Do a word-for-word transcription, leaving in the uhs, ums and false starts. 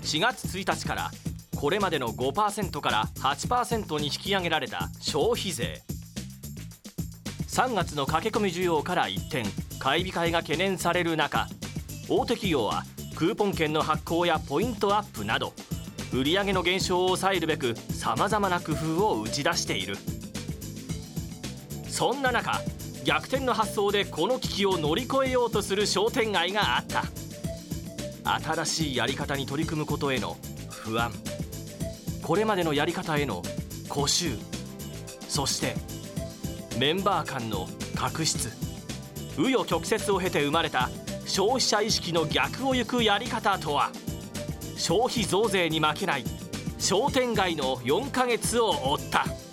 しがつついたちからこれまでの ごパーセント から はちパーセント に引き上げられた消費税。さんがつの駆け込み需要から一転、買い控えが懸念される中、大手企業はクーポン券の発行やポイントアップなど売上の減少を抑えるべくさまざまな工夫を打ち出している。そんな中、逆転の発想でこの危機を乗り越えようとする商店街があった。新しいやり方に取り組むことへの不安、これまでのやり方への固執、そしてメンバー間の確執、紆余曲折を経て生まれた消費者意識の逆を行くやり方とは。消費増税に負けない商店街のよんかげつを追った。